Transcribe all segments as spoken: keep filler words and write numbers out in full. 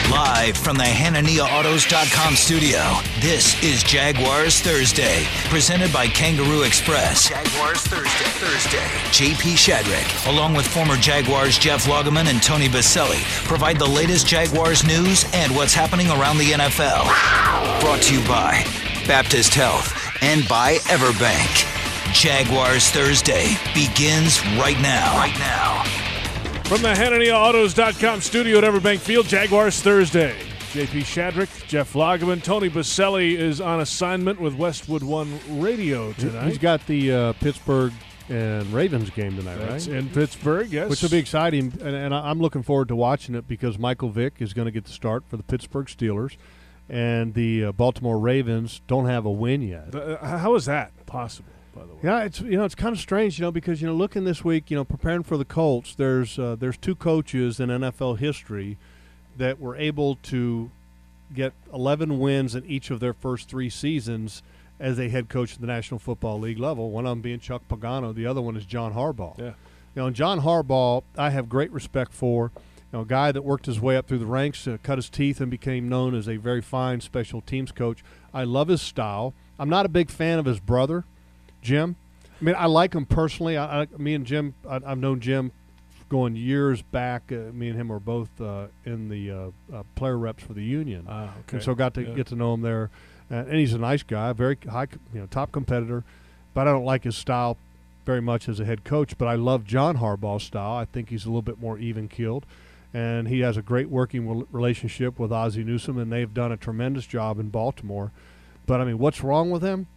Live from the Hanania Autos dot com studio, this is Jaguars Thursday, presented by Kangaroo Express. Jaguars Thursday. Thursday. J P Shadrick, along with former Jaguars Jeff Lageman and Tony Baselli, provide the latest Jaguars news and what's happening around the N F L. Brought to you by Baptist Health and by Everbank. Jaguars Thursday begins right now. Right now. From the Hanania Autos dot com studio at Everbank Field, Jaguars Thursday. J P Shadrick, Jeff Lageman, Tony Baselli is on assignment with Westwood One Radio tonight. He's got the uh, Pittsburgh and Ravens game tonight, That's right? in Pittsburgh, yes. Which will be exciting, and, and I'm looking forward to watching it because Michael Vick is going to get the start for the Pittsburgh Steelers, and the uh, Baltimore Ravens don't have a win yet. The, uh, how is that possible? By the way. Yeah, it's you know it's kind of strange, you know, because you know looking this week, you know, preparing for the Colts, there's uh, there's two coaches in N F L history that were able to get eleven wins in each of their first three seasons as a head coach at the National Football League level. One of them being Chuck Pagano, the other one is John Harbaugh. Yeah, you know, and John Harbaugh, I have great respect for. You know, a guy that worked his way up through the ranks, uh, cut his teeth, and became known as a very fine special teams coach. I love his style. I'm not a big fan of his brother, Jim. I mean, I like him personally. I, I, me and Jim, I, I've known Jim going years back. Uh, me and him were both uh, in the uh, uh, player reps for the union, ah, okay. and so got to yeah. get to know him there. Uh, and he's a nice guy, very high, you know, top competitor. But I don't like his style very much as a head coach. But I love John Harbaugh's style. I think he's a little bit more even-keeled, and he has a great working relationship with Ozzie Newsome, and they've done a tremendous job in Baltimore. But I mean, what's wrong with him?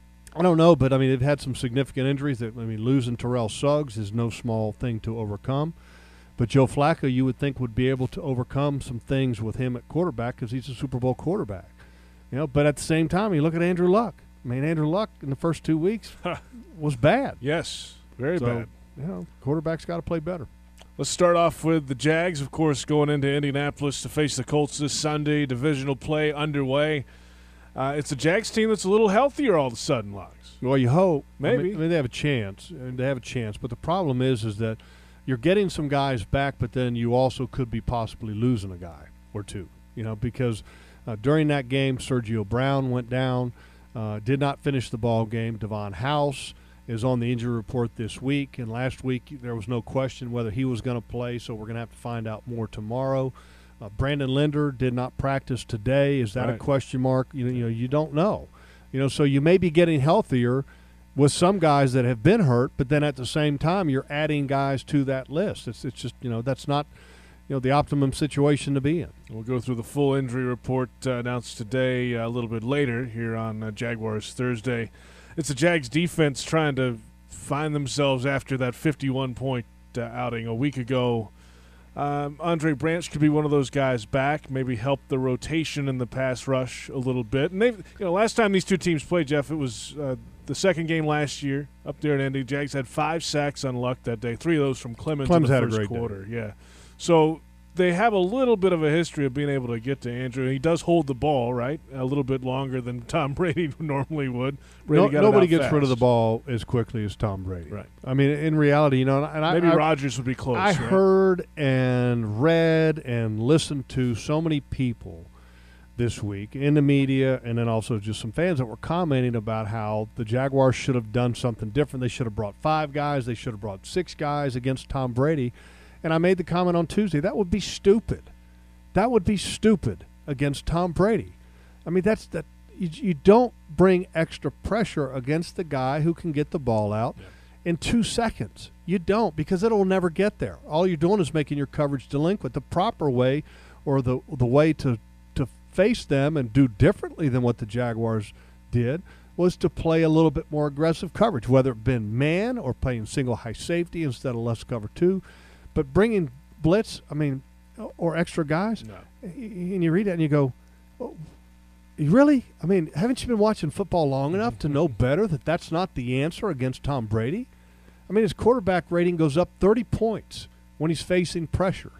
I don't know, but I mean, they've had some significant injuries. That I mean, losing Terrell Suggs is no small thing to overcome. But Joe Flacco, you would think, would be able to overcome some things with him at quarterback because he's a Super Bowl quarterback. You know, but at the same time, you look at Andrew Luck. I mean, Andrew Luck in the first two weeks was bad. Yes, very so, bad. You know, quarterback's got to play better. Let's start off with the Jags, of course, going into Indianapolis to face the Colts this Sunday. Divisional play underway. Uh, it's a Jags team that's a little healthier all of a sudden, Locks. Well, you hope. Maybe. I mean, I mean, they have a chance. And they have a chance. But the problem is is that you're getting some guys back, but then you also could be possibly losing a guy or two, you know, because uh, during that game, Sergio Brown went down, uh, did not finish the ball game. Devon House is on the injury report this week, and last week there was no question whether he was going to play, so we're going to have to find out more tomorrow. Uh, Brandon Linder did not practice today. Is that right. a question mark? You know, you know, you don't know. You know, so you may be getting healthier with some guys that have been hurt, but then at the same time you're adding guys to that list. It's it's just, you know, that's not, you know, the optimum situation to be in. We'll go through the full injury report uh, announced today uh, a little bit later here on uh, Jaguars Thursday. It's the Jags defense trying to find themselves after that fifty-one point uh, outing a week ago. Um, Andre Branch could be one of those guys back, maybe help the rotation in the pass rush a little bit. And they, you know, last time these two teams played, Jeff, it was uh, the second game last year up there in Indy. Jags had five sacks on Luck that day, three of those from Clemens Clemens in the had a first great quarter. day. Yeah, so they have a little bit of a history of being able to get to Andrew. He does hold the ball, right, a little bit longer than Tom Brady normally would. Brady No, got nobody it out gets fast. rid of the ball as quickly as Tom Brady. Right. I mean, in reality, you know, and Maybe I, I, Rodgers would be close. I right? heard and read and listened to so many people this week in the media, and then also just some fans that were commenting about how the Jaguars should have done something different. They should have brought five guys. They should have brought six guys against Tom Brady. And I made the comment on Tuesday, that would be stupid. That would be stupid against Tom Brady. I mean, that's that. You, you don't bring extra pressure against the guy who can get the ball out Yeah. in two seconds. You don't, because it will never get there. All you're doing is making your coverage delinquent. The proper way, or the the way to to face them and do differently than what the Jaguars did, was to play a little bit more aggressive coverage, whether it been man or playing single high safety instead of less cover two. But bringing blitz, I mean, or extra guys, No. and you read that and you go, oh, really? I mean, haven't you been watching football long enough to know better that that's not the answer against Tom Brady? I mean, his quarterback rating goes up thirty points when he's facing pressure.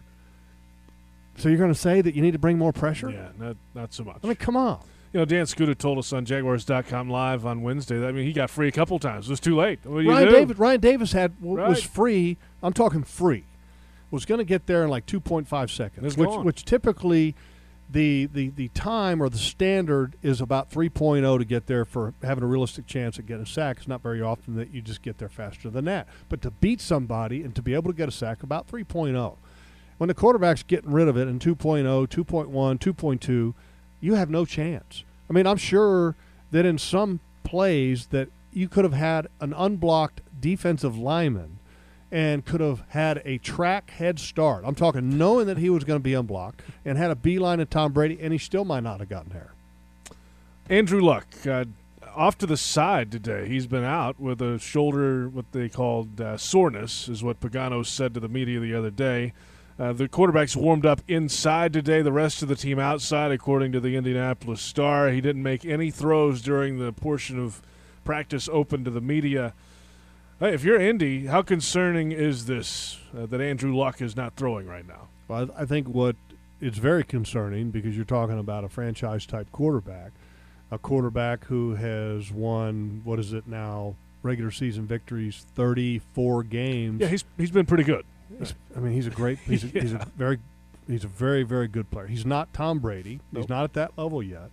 So you're going to say that you need to bring more pressure? Yeah, not not so much. I mean, come on. You know, Dan Scooter told us on Jaguars dot com live on Wednesday. I mean, he got free a couple times. It was too late. What do you Ryan do? Davis, Ryan Davis had w- was Right. free. I'm talking free. Was going to get there in like two point five seconds, It's which gone. which typically the, the, the time or the standard is about three point oh to get there for having a realistic chance at getting a sack. It's not very often that you just get there faster than that. But to beat somebody and to be able to get a sack, about three point oh. When the quarterback's getting rid of it in two point oh, two point one, two point two, you have no chance. I mean, I'm sure that in some plays that you could have had an unblocked defensive lineman and could have had a track head start. I'm talking knowing that he was going to be unblocked and had a beeline at Tom Brady, and he still might not have gotten there. Andrew Luck, uh, off to the side today. He's been out with a shoulder, what they called uh, soreness, is what Pagano said to the media the other day. Uh, the quarterback's warmed up inside today, the rest of the team outside, according to the Indianapolis Star. He didn't make any throws during the portion of practice open to the media. Hey, if you're Indy, how concerning is this uh, that Andrew Luck is not throwing right now? Well, I think what it's very concerning because you're talking about a franchise-type quarterback, a quarterback who has won, what is it now, regular season victories, thirty-four games. Yeah, he's he's been pretty good. He's, I mean, he's a great, he's a, yeah. he's a very, he's a very, very good player. He's not Tom Brady. Nope. He's not at that level yet.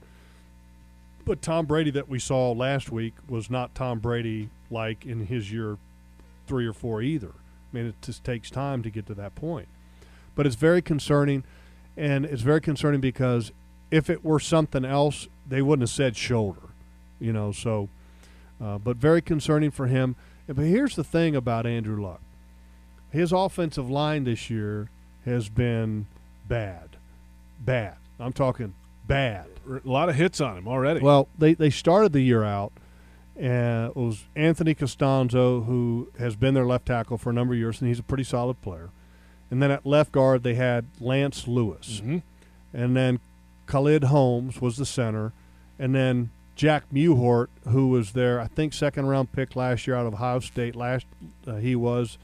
But Tom Brady that we saw last week was not Tom Brady like in his year three or four either. I mean, it just takes time to get to that point. But it's very concerning, and it's very concerning because if it were something else, they wouldn't have said shoulder, you know. So, uh, but very concerning for him. But here's the thing about Andrew Luck. His offensive line this year has been bad. Bad. I'm talking bad. A lot of hits on him already. Well, they, they started the year out, and it was Anthony Costanzo, who has been their left tackle for a number of years, and he's a pretty solid player. And then at left guard, they had Lance Lewis. Mm-hmm. And then Khalid Holmes was the center. And then Jack Mewhort, who was their, I think, second-round pick last year out of Ohio State. Last uh, he was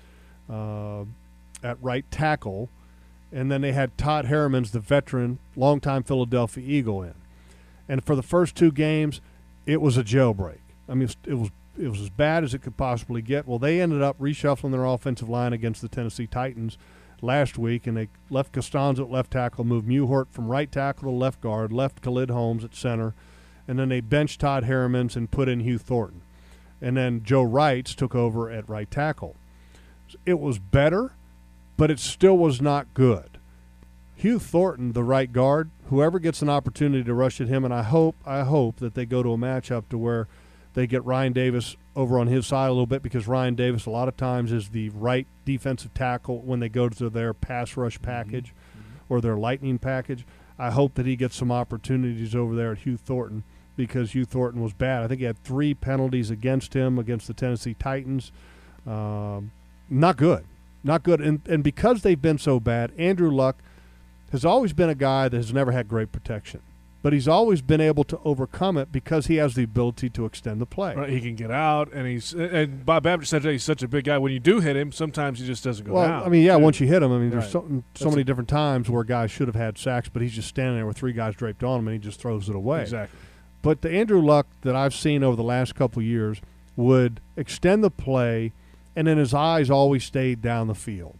uh, at right tackle. And then they had Todd Harrimans, the veteran, longtime Philadelphia Eagle, in. And for the first two games, it was a jailbreak. I mean, it was it was as bad as it could possibly get. Well, they ended up reshuffling their offensive line against the Tennessee Titans last week, and they left Costanzo at left tackle, moved Mewhort from right tackle to left guard, left Khalid Holmes at center, and then they benched Todd Harrimans and put in Hugh Thornton. And then Joe Wrights took over at right tackle. It was better, but it still was not good. Hugh Thornton, the right guard, whoever gets an opportunity to rush at him, and I hope I hope that they go to a matchup to where they get Ryan Davis over on his side a little bit, because Ryan Davis a lot of times is the right defensive tackle when they go to their pass rush package mm-hmm. or their lightning package. I hope that he gets some opportunities over there at Hugh Thornton, because Hugh Thornton was bad. I think he had three penalties against him against the Tennessee Titans. Um, not good. Not good. And, and because they've been so bad, Andrew Luck has always been a guy that has never had great protection. But he's always been able to overcome it because he has the ability to extend the play. Right, he can get out, and he's and Bob Babbitt said he's such a big guy. When you do hit him, sometimes he just doesn't go well, down. Well, I mean, yeah, too. once you hit him, I mean, there's right. so, so many different times where guys should have had sacks, but he's just standing there with three guys draped on him, and he just throws it away. Exactly. But the Andrew Luck that I've seen over the last couple of years would extend the play, and then his eyes always stayed down the field.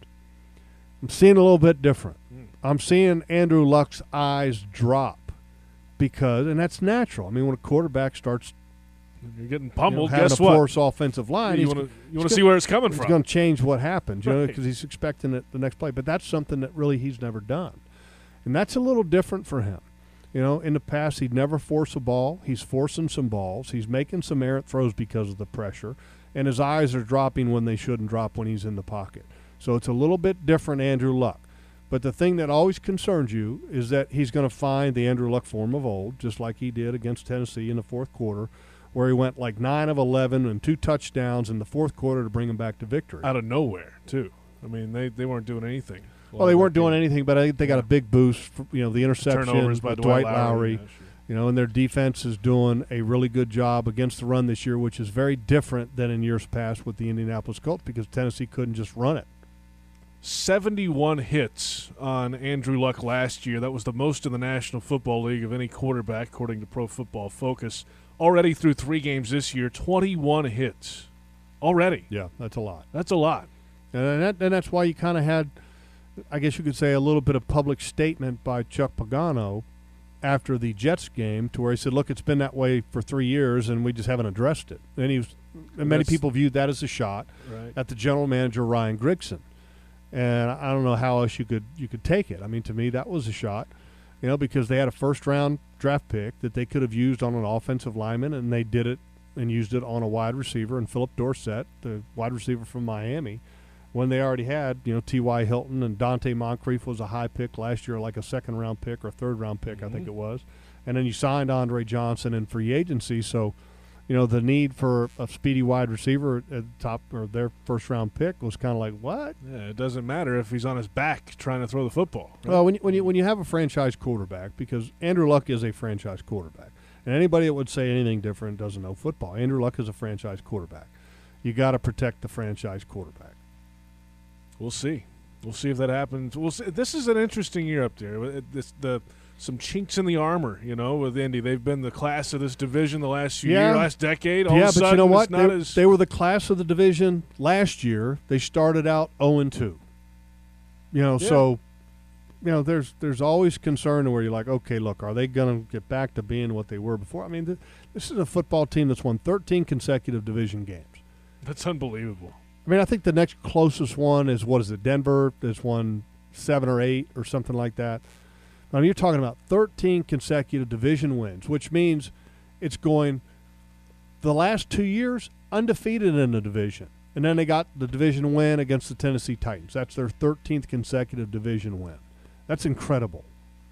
I'm seeing a little bit different. Mm. I'm seeing Andrew Luck's eyes drop because, and that's natural. I mean, when a quarterback starts You're getting pummeled, you know, having guess a what? porous offensive line, you he's want to you want he's to see gonna- where it's coming It's from. going to change what happens, you know, Right. because he's expecting it the next play. But that's something that really he's never done. And that's a little different for him. You know, in the past, he'd never force a ball. He's forcing some balls. He's making some errant throws because of the pressure. And his eyes are dropping when they shouldn't drop when he's in the pocket. So it's a little bit different Andrew Luck. But the thing that always concerns you is that he's going to find the Andrew Luck form of old, just like he did against Tennessee in the fourth quarter, where he went like nine of eleven and two touchdowns in the fourth quarter to bring him back to victory. Out of nowhere, too. I mean, they, they weren't doing anything. Well, they weren't doing anything, but I think they got a big boost. For, you know, the interception Turnovers by with Dwight Dwight Lowry. Lowry. Yeah, sure. You know, and their defense is doing a really good job against the run this year, which is very different than in years past with the Indianapolis Colts because Tennessee couldn't just run it. seventy-one hits on Andrew Luck last year. That was the most in the National Football League of any quarterback, according to Pro Football Focus. Already through three games this year, twenty-one hits. Already. Yeah, that's a lot. That's a lot. And, that, and that's why you kind of had, I guess you could say, a little bit of public statement by Chuck Pagano after the Jets game to where he said, look, it's been that way for three years and we just haven't addressed it. And he was, and many That's, people viewed that as a shot right. at the general manager, Ryan Grigson. And I don't know how else you could you could take it. I mean, to me, that was a shot, you know, because they had a first-round draft pick that they could have used on an offensive lineman, and they did it and used it on a wide receiver, and Philip Dorsett, the wide receiver from Miami, when they already had, you know, T Y. Hilton, and Dante Moncrief was a high pick last year, like a second-round pick or a third-round pick, mm-hmm. I think it was. And then you signed Andre Johnson in free agency, so, you know, the need for a speedy wide receiver at the top, or their first-round pick, was kind of like, what? Yeah, it doesn't matter if he's on his back trying to throw the football. Right? Well, when you, when you when you have a franchise quarterback, because Andrew Luck is a franchise quarterback, and anybody that would say anything different doesn't know football. Andrew Luck is a franchise quarterback. You got to protect the franchise quarterback. We'll see. We'll see if that happens. We'll see. This is an interesting year up there. This the some chinks in the armor, you know, with Indy. They've been the class of this division the last few yeah. years, last decade. All yeah, of a but sudden, you know what? It's not they, as they were the class of the division last year. They started out oh and two. You know, yeah. so you know, there's there's always concern where you're like, okay, look, are they going to get back to being what they were before? I mean, th- this is a football team that's won thirteen consecutive division games. That's unbelievable. I mean, I think the next closest one is, what is it, Denver? That's won seven or eight or something like that. I mean, you're talking about thirteen consecutive division wins, which means it's going the last two years undefeated in the division. And then they got the division win against the Tennessee Titans. That's their thirteenth consecutive division win. That's incredible.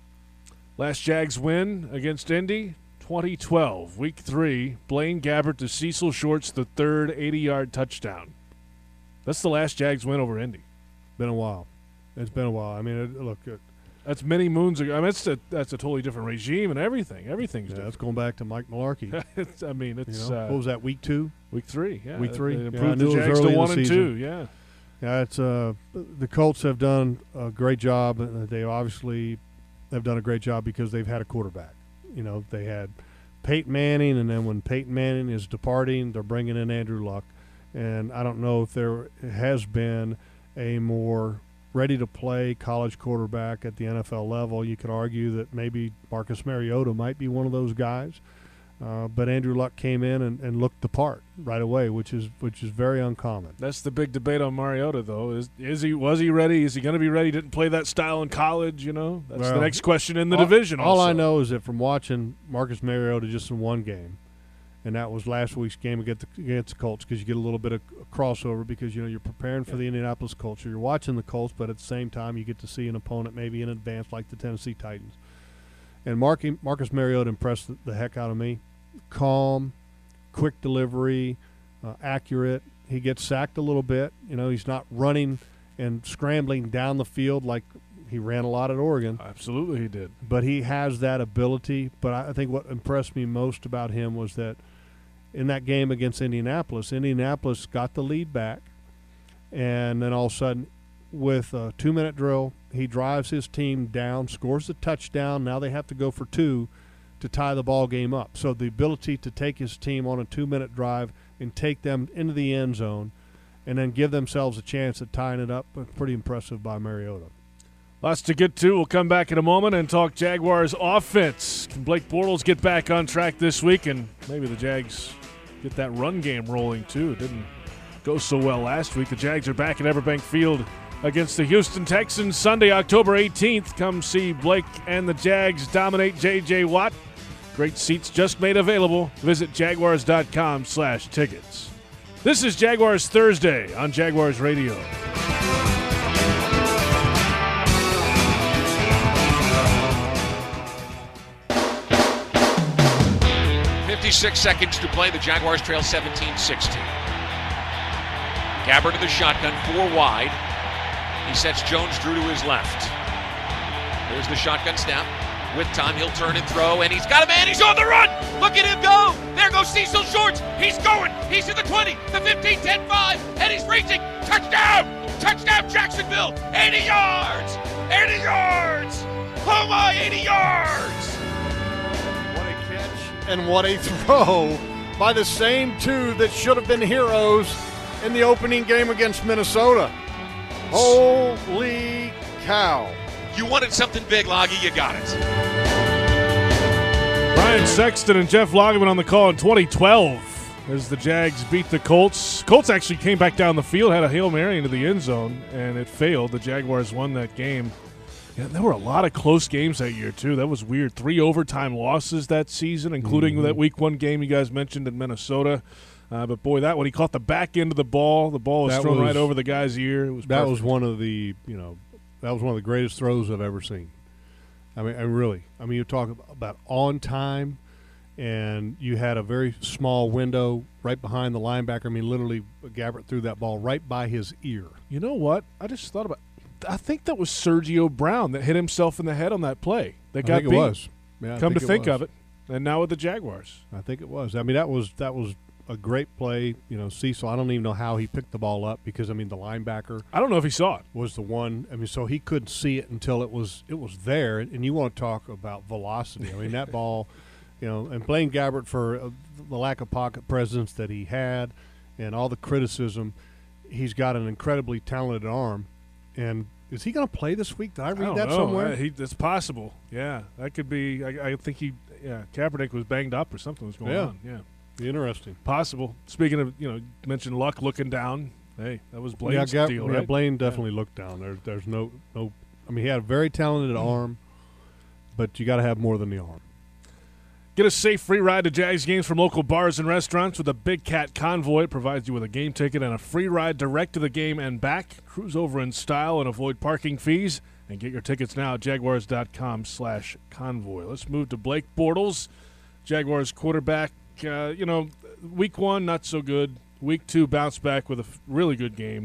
Last Jags win against Indy, twenty twelve, week three. Blaine Gabbert to Cecil Shorts, the third eighty-yard touchdown. That's the last Jags win over Indy. Been a while. It's been a while. I mean, it, look, it, that's many moons ago. I mean, it's a, that's a totally different regime and everything. Everything's yeah, different. that's going back to Mike Malarkey. it's, I mean, it's you know, uh, what was that, week two? Week three, yeah. Week three. They Yeah, improved I knew the it was Jags to early in one the and season. two. Yeah. Yeah, it's uh, the Colts have done a great job. They obviously have done a great job because they've had a quarterback. You know, they had Peyton Manning, and then when Peyton Manning is departing, they're bringing in Andrew Luck. And I don't know if there has been a more ready-to-play college quarterback at the N F L level. You could argue that maybe Marcus Mariota might be one of those guys. Uh, but Andrew Luck came in and, and looked the part right away, which is which is very uncommon. That's the big debate on Mariota, though. Is is he was he ready? Is he going to be ready? Didn't play that style in college, you know. That's well, the next question in the all, division. All also. I know is that from watching Marcus Mariota just in one game, and that was last week's game against the, against the Colts, because you get a little bit of crossover because you know you're preparing for yeah. the Indianapolis Colts. You're watching the Colts, but at the same time you get to see an opponent maybe in advance like the Tennessee Titans. And Mark, Marcus Mariota impressed the, the heck out of me. Calm, quick delivery, uh, accurate. He gets sacked a little bit. You know, he's not running and scrambling down the field like he ran a lot at Oregon. Absolutely he did. But he has that ability. But I think what impressed me most about him was that in that game against Indianapolis, Indianapolis got the lead back, and then all of a sudden, with a two-minute drill, he drives his team down, scores a touchdown. Now they have to go for two to tie the ball game up. So the ability to take his team on a two-minute drive and take them into the end zone and then give themselves a chance at tying it up, pretty impressive by Mariota. Lots to get to. We'll come back in a moment and talk Jaguars offense. Can Blake Bortles get back on track this week? And maybe the Jags get that run game rolling, too. It didn't go so well last week. The Jags are back at Everbank Field against the Houston Texans Sunday, October eighteenth. Come see Blake and the Jags dominate J J. Watt. Great seats just made available. Visit Jaguars.com slash tickets. This is Jaguars Thursday on Jaguars Radio. fifty-six seconds to play. The Jaguars trail seventeen sixteen. Gabbert to the shotgun, four wide. He sets Jones-Drew to his left. There's the shotgun snap. With time, he'll turn and throw, and he's got a man. He's on the run. Look at him go. There goes Cecil Shorts. He's going. He's in the twenty, the fifteen, ten, five, and he's reaching. Touchdown. Touchdown, Jacksonville. eighty yards. eighty yards. Oh, my, eighty yards. What a catch and what a throw by the same two that should have been heroes in the opening game against Minnesota. Holy cow. You wanted something big, Loggy. You got it. Ryan Sexton and Jeff Lageman on the call in twenty twelve as the Jags beat the Colts. Colts actually came back down the field, had a Hail Mary into the end zone, and it failed. The Jaguars won that game. Yeah, there were a lot of close games that year, too. That was weird. Three overtime losses that season, including mm-hmm. that week one game you guys mentioned in Minnesota. Uh, but, boy, that one, he caught the back end of the ball. The ball was that thrown was, right over the guy's ear. It was That perfect. was one of the, you know, that was one of the greatest throws I've ever seen. I mean, I really. I mean, you talk about on time, and you had a very small window right behind the linebacker. I mean, literally, Gabbert threw that ball right by his ear. You know what? I just thought about I think that was Sergio Brown that hit himself in the head on that play. That got I think beat. it was. Yeah, I Come think to it think was. of it, and now with the Jaguars. I think it was. I mean, that was that was a great play. You know, Cecil, I don't even know how he picked the ball up because, I mean, the linebacker I don't know if he saw it. was the one. I mean, so he couldn't see it until it was it was there. And you want to talk about velocity. I mean, that ball, you know, and blame Gabbert for uh, the lack of pocket presence that he had and all the criticism. He's got an incredibly talented arm. And is he going to play this week? Did I read I don't that know. somewhere? Uh, he, it's possible. Yeah, that could be. I, I think he, yeah, Kaepernick was banged up or something was going Yeah. on. Yeah. Interesting. Possible. Speaking of, you know, you mentioned Luck looking down. Hey, that was Blaine's yeah, Gab- deal, yeah, right? Blaine definitely looked down. There, there's no, no. I mean, he had a very talented arm, but you got to have more than the arm. Get a safe free ride to Jags games from local bars and restaurants with a Big Cat Convoy. It provides you with a game ticket and a free ride direct to the game and back. Cruise over in style and avoid parking fees. And get your tickets now at jaguars.com slash convoy. Let's move to Blake Bortles, Jaguars quarterback. Uh, you know, week one, not so good. Week two, bounced back with a f- really good game.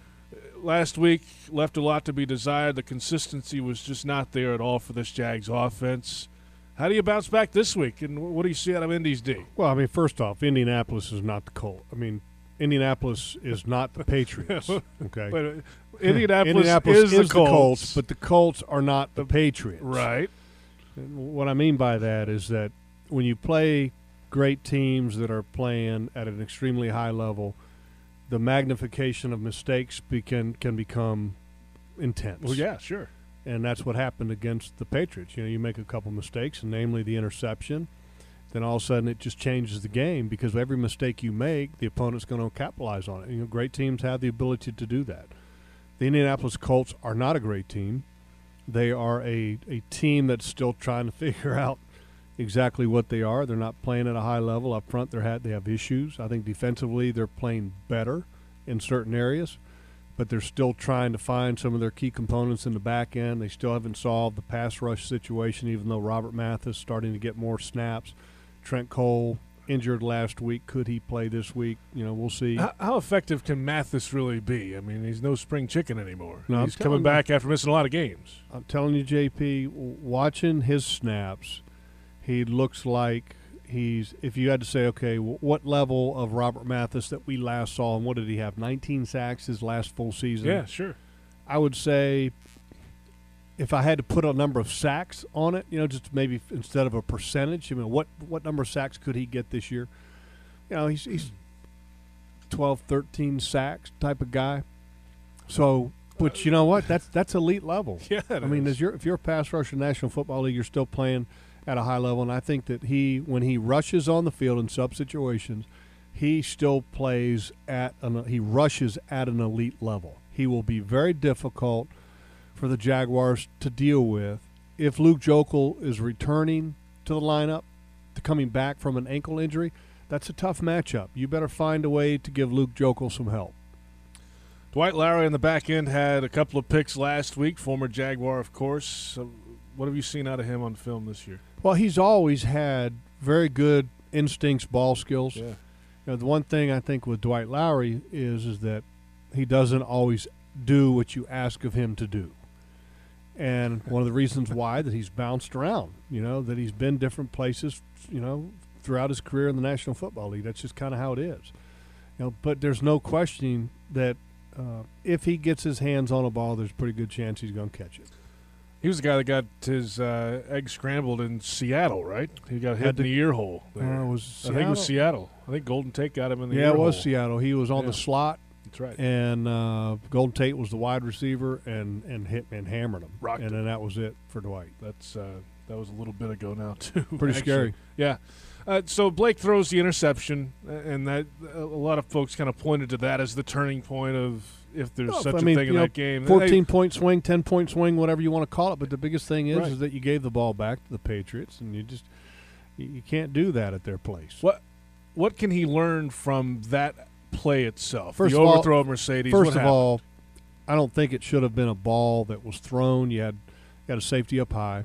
Last week, left a lot to be desired. The consistency was just not there at all for this Jags offense. How do you bounce back this week, and what do you see out of Indy's D? Well, I mean, first off, Indianapolis is not the Colts. I mean, Indianapolis is not the Patriots. Okay, But uh, Indianapolis, Indianapolis is, is, the Colts. but the Colts are not the Patriots. Right. And what I mean by that is that when you play great teams that are playing at an extremely high level, the magnification of mistakes be- can, can become intense. Well, yeah, sure. And that's what happened against the Patriots. You know, you make a couple mistakes, and namely the interception. Then all of a sudden it just changes the game because every mistake you make, the opponent's going to capitalize on it. You know, great teams have the ability to do that. The Indianapolis Colts are not a great team. They are a, a team that's still trying to figure out exactly what they are. They're not playing at a high level. Up front, they're had, they have issues. I think defensively they're playing better in certain areas, but they're still trying to find some of their key components in the back end. They still haven't solved the pass rush situation, even though Robert Mathis is starting to get more snaps. Trent Cole injured last week. Could he play this week? You know, we'll see. How, how effective can Mathis really be? I mean, he's no spring chicken anymore. No, he's I'm coming telling back after missing a lot of games. I'm telling you, J P, w- watching his snaps, he looks like he's – if you had to say, okay, w- what level of Robert Mathis that we last saw, and what did he have, nineteen sacks his last full season? Yeah, sure. I would say if I had to put a number of sacks on it, you know, just maybe instead of a percentage, I mean, what, what number of sacks could he get this year? You know, he's, he's twelve, thirteen sacks type of guy. So – but you know what? That's that's elite level. Yeah, it I mean, is. as you're, if you're a pass rusher in the National Football League, you're still playing at a high level. And I think that he, when he rushes on the field in sub situations, he still plays at an he rushes at an elite level. He will be very difficult for the Jaguars to deal with if Luke Joeckel is returning to the lineup, to coming back from an ankle injury. That's a tough matchup. You better find a way to give Luke Joeckel some help. Dwight Lowry on the back end had a couple of picks last week, former Jaguar, of course. So what have you seen out of him on film this year? Well, he's always had very good instincts, ball skills. Yeah. You know, the one thing I think with Dwight Lowry is is that he doesn't always do what you ask of him to do. And one of the reasons why that he's bounced around, you know, that he's been different places, you know, throughout his career in the National Football League. That's just kind of how it is. You know, but there's no questioning that Uh, if he gets his hands on a ball, there's a pretty good chance he's going to catch it. He was the guy that got his uh, egg scrambled in Seattle, right? He got hit Had in to- the ear hole. There. Uh, was I think it was Seattle. I think Golden Tate got him in the yeah, ear it was hole. Seattle. He was on Yeah. the slot, That's right. And uh, Golden Tate was the wide receiver and, and hit and hammered him. Rocked and him. then that was it for Dwight. That's uh, that was a little bit ago now too. Pretty actually. scary. Yeah. Uh, so Blake throws the interception, and that a lot of folks kind of pointed to that as the turning point of if there's No, such I a mean, thing in you know, that game. fourteen-point swing, ten-point swing, whatever you want to call it. But the biggest thing is, Right. is that you gave the ball back to the Patriots, and you just you, you can't do that at their place. What what can he learn from that play itself? First the of all- overthrow of Mercedes. First what of happened? all, I don't think it should have been a ball that was thrown. You had, you had a safety up high,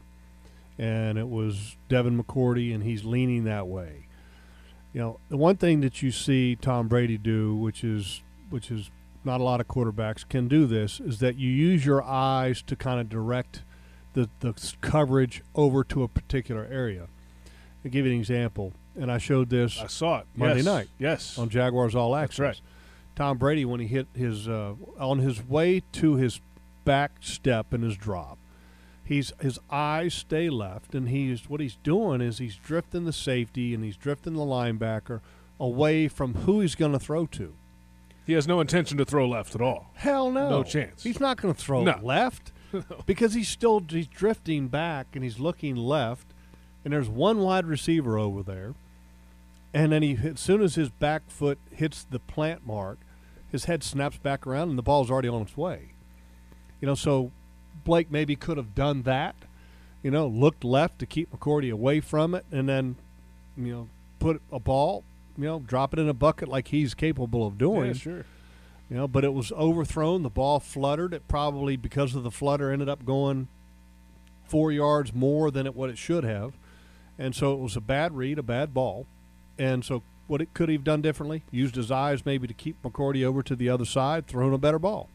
and it was Devin McCourty, and he's leaning that way. You know, the one thing that you see Tom Brady do, which is which is not a lot of quarterbacks can do this, is that you use your eyes to kind of direct the, the coverage over to a particular area. I'll give you an example, and I showed this I saw it Monday yes. night Yes. on Jaguars All Access. That's right. Tom Brady, when he hit his uh, on his way to his back step in his drop, he's his eyes stay left, and he's what he's doing is he's drifting the safety and he's drifting the linebacker away from who he's going to throw to. He has no intention to throw left at all. Hell no, No chance. He's not going to throw No. left because he's still he's drifting back and he's looking left, and there's one wide receiver over there. And then he, as soon as his back foot hits the plant mark, his head snaps back around, and the ball's already on its way. You know, so Blake maybe could have done that. You know, looked left to keep McCourty away from it, and then, you know, put a ball, you know, drop it in a bucket like he's capable of doing. Yeah, sure. You know, but it was overthrown. The ball fluttered. It probably, because of the flutter, ended up going four yards more than it what it should have. And so it was a bad read, a bad ball. And so what it could he have done differently? Used his eyes maybe to keep McCourty over to the other side, thrown a better ball.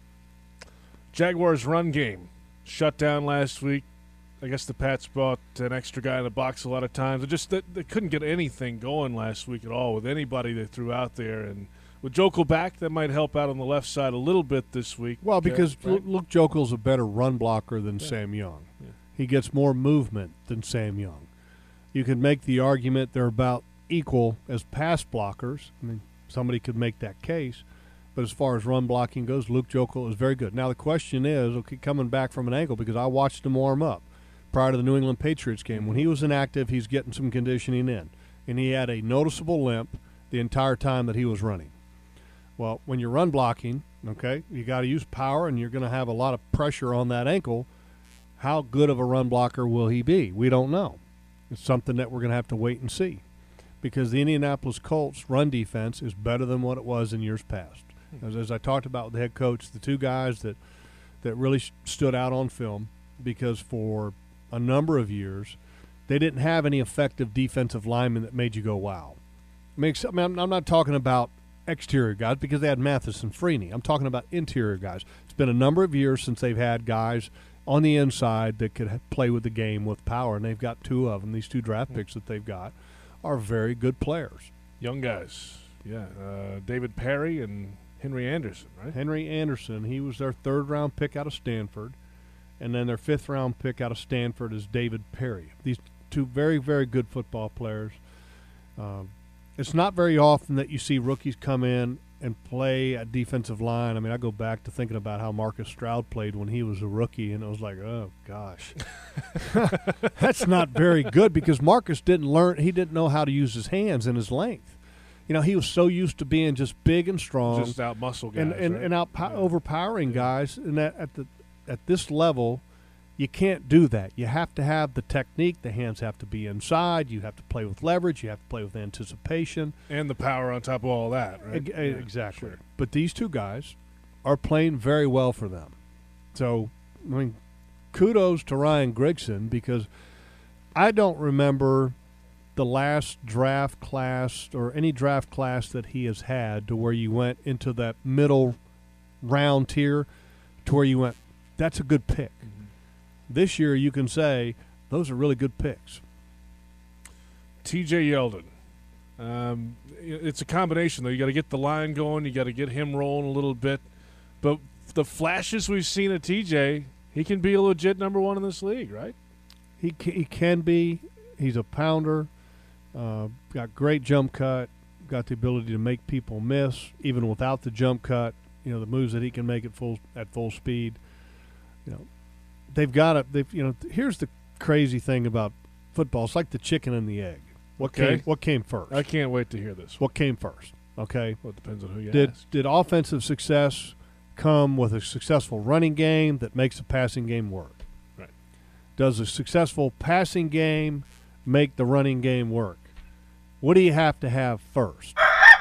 Jaguars run game shut down last week. I guess the Pats brought an extra guy in the box a lot of times. It just they, they couldn't get anything going last week at all with anybody they threw out there. And with Jokel back, that might help out on the left side a little bit this week. Well, because Yeah, right? Luke Jokel's a better run blocker than Yeah. Sam Young. Yeah. He gets more movement than Sam Young. You could make the argument they're about equal as pass blockers. I mean, somebody could make that case. But as far as run blocking goes, Luke Jokel is very good. Now the question is, okay, coming back from an ankle, because I watched him warm up prior to the New England Patriots game. When he was inactive, he's getting some conditioning in. And he had a noticeable limp the entire time that he was running. Well, when you're run blocking, okay, you got to use power, and you're going to have a lot of pressure on that ankle. How good of a run blocker will he be? We don't know. It's something that we're going to have to wait and see, because the Indianapolis Colts run defense is better than what it was in years past. As, as I talked about with the head coach, the two guys that, that really sh- stood out on film, because for a number of years they didn't have any effective defensive linemen that made you go, wow. I mean, I mean I'm, I'm not talking about exterior guys, because they had Mathis and Freeney. I'm talking about interior guys. It's been a number of years since they've had guys on the inside that could ha- play with the game with power, and they've got two of them. These two draft picks that they've got are very good players. Young guys. Yeah. Uh, David Perry and Henry Anderson, right? Henry Anderson, he was their third-round pick out of Stanford, and then their fifth-round pick out of Stanford is David Perry. These two very, very good football players. Uh, it's not very often that you see rookies come in and play at defensive line. I mean, I go back to thinking about how Marcus Stroud played when he was a rookie, and it was like, oh, gosh. That's not very good, because Marcus didn't learn – he didn't know how to use his hands and his length. You know, he was so used to being just big and strong. Just out muscle guys. and and, right? and out Yeah. overpowering Yeah. guys, and that at the at this level, you can't do that. You have to have the technique. The hands have to be inside. You have to play with leverage. You have to play with anticipation. And the power on top of all that, right? Eg- Yeah, exactly. sure. But these two guys are playing very well for them. So, I mean, kudos to Ryan Grigson, because I don't remember the last draft class or any draft class that he has had to where you went into that middle round tier to where you went, that's a good pick. Mm-hmm. This year you can say those are really good picks. T J Yeldon. Um, it's a combination, though. You got to get the line going. You got to get him rolling a little bit. But the flashes we've seen at T J, he can be a legit number one in this league, right? He ca- he can be. He's a pounder. Uh, got great jump cut, got the ability to make people miss, even without the jump cut. You know, the moves that he can make at full at full speed. You know, they've got it. They've you know. Here's the crazy thing about football: it's like the chicken and the egg. What Okay. came? What came first? I can't wait to hear this. What came first? Okay. Well, it depends on who you Did ask. did offensive success come with a successful running game that makes the passing game work? Right. Does a successful passing game make the running game work? What do you have to have first?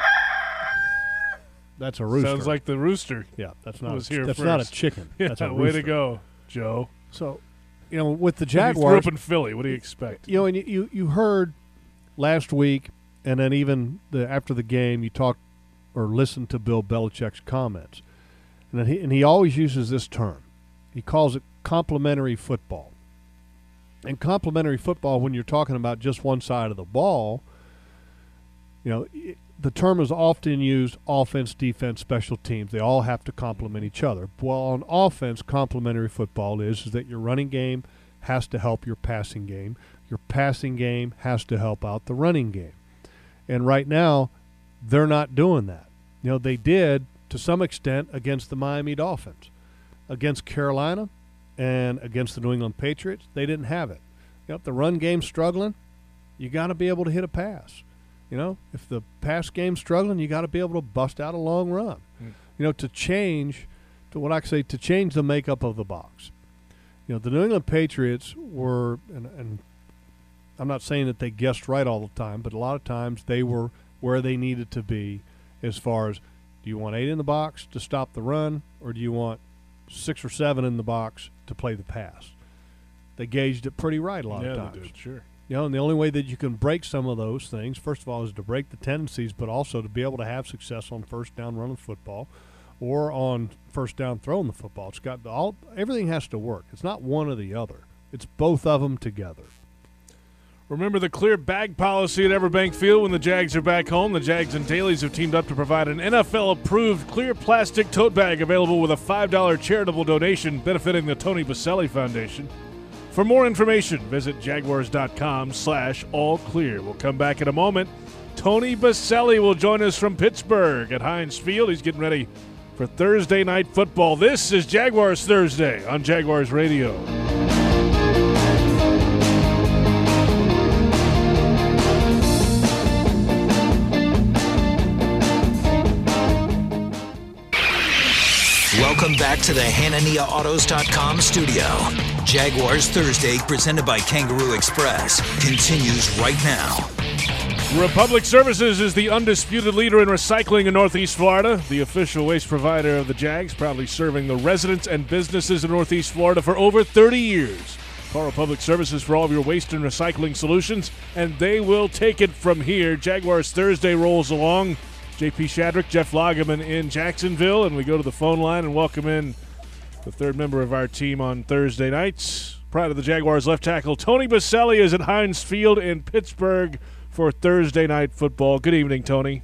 That's a rooster. Sounds like the rooster. yeah. That's not. was A, here that's not a first. chicken. Yeah, That's a way to rooster. go, Joe. So, you know, with the You grew Jaguars, up in Philly. What do you expect? you know, and you, you, you heard last week, and then even the, after the game, you talked or listened to Bill Belichick's comments, and he and he always uses this term. He calls it complementary football. And complementary football, when you're talking about just one side of the ball, you know, it, the term is often used: offense, defense, special teams. They all have to complement each other. Well, on offense, complementary football is is that your running game has to help your passing game. Your passing game has to help out the running game. And right now, they're not doing that. You know, they did to some extent against the Miami Dolphins. Against Carolina and against the New England Patriots, they didn't have it. You know, if the run game's struggling, you got to be able to hit a pass. You know, if the pass game's struggling, you got to be able to bust out a long run. Mm. You know, to change, to what I say, to change the makeup of the box. You know, the New England Patriots were, and, and I'm not saying that they guessed right all the time, but a lot of times they were where they needed to be as far as, do you want eight in the box to stop the run, or do you want six or seven in the box to play the pass? They gauged it pretty right a lot yeah, of times. they did, sure. You know, and the only way that you can break some of those things, first of all, is to break the tendencies, but also to be able to have success on first down running the football or on first down throwing the football. It's got all everything has to work. It's not one or the other. It's both of them together. Remember the clear bag policy at Everbank Field when the Jags are back home. The Jags and Dailies have teamed up to provide an N F L-approved clear plastic tote bag available with a five dollar charitable donation benefiting the Tony Baselli Foundation. For more information, visit jaguars.com slash all clear. We'll come back in a moment. Tony Baselli will join us from Pittsburgh at Heinz Field. He's getting ready for Thursday Night Football. This is Jaguars Thursday on Jaguars Radio. Welcome back to the Hanania Autos dot com studio. Jaguars Thursday, presented by Kangaroo Express, continues right now. Republic Services is the undisputed leader in recycling in Northeast Florida. The official waste provider of the Jags, proudly serving the residents and businesses in Northeast Florida for over thirty years. Call Republic Services for all of your waste and recycling solutions, and they will take it from here. Jaguars Thursday rolls along. J P Shadrick, Jeff Lageman in Jacksonville, and we go to the phone line and welcome in the third member of our team on Thursday nights. Pride of the Jaguars left tackle Tony Baselli is at Heinz Field in Pittsburgh for Thursday Night Football. Good evening, Tony.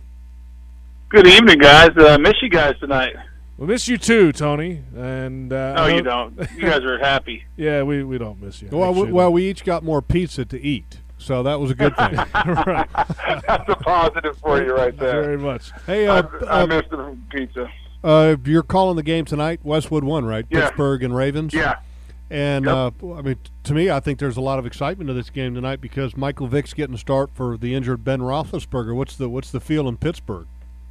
Good evening, guys. Uh, miss you guys tonight. We miss you too, Tony. And uh, No, I you don't- don't. You guys are happy. Yeah, we, we don't miss you. Well, we, Actually, well, we each got more pizza to eat, so that was a good thing. right. That's a positive for you right there. Very much. Hey, I, uh, I uh, missed the pizza. uh, you're calling the game tonight, Westwood won, right? Yeah. Pittsburgh and Ravens? Yeah. And, Yep. uh, I mean, to me, I think there's a lot of excitement to this game tonight because Michael Vick's getting a start for the injured Ben Roethlisberger. What's the what's the feel in Pittsburgh?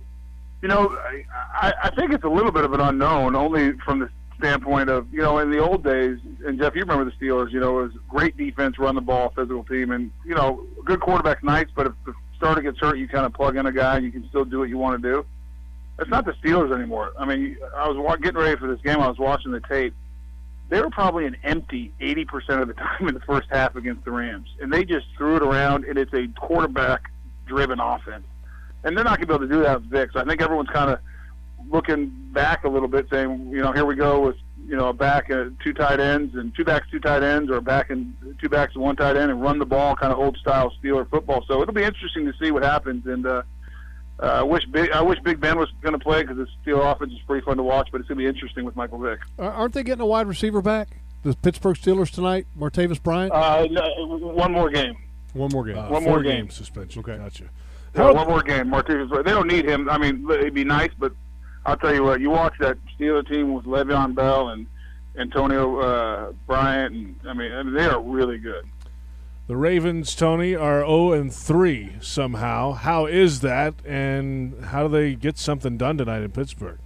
You know, I, I, I think it's a little bit of an unknown, only from the standpoint of, you know, in the old days, and Jeff, you remember the Steelers, you know, it was great defense, run the ball, physical team, and, you know, good quarterback's nice, but if the starter gets hurt, you kind of plug in a guy and you can still do what you want to do. It's not the Steelers anymore. I mean, I was wa- getting ready for this game, I was watching the tape. They were probably an empty eighty percent of the time in the first half against the Rams, and they just threw it around, and it's a quarterback-driven offense. And they're not going to be able to do that with Vic. So I think everyone's kind of looking back a little bit, saying, you know, here we go with, you know, a back and two tight ends and two backs, two tight ends, or a back and two backs and one tight end, and run the ball, kind of old-style Steeler football. So it'll be interesting to see what happens. And uh, uh, I wish Big, I wish Big Ben was going to play because the Steeler offense is pretty fun to watch, but it's going to be interesting with Michael Vick. Uh, aren't they getting a wide receiver back? The Pittsburgh Steelers tonight, Martavis Bryant? Uh, no, one more game. One more game. Uh, One four more game. game suspension. Okay. Gotcha. Yeah, one more game. Martinez, they don't need him. I mean, it'd be nice, but I'll tell you what. You watch that Steelers team with Le'Veon Bell and Antonio uh, Bryant, and I mean, I mean, they are really good. The Ravens, Tony, are oh and three somehow. How is that, and how do they get something done tonight in Pittsburgh?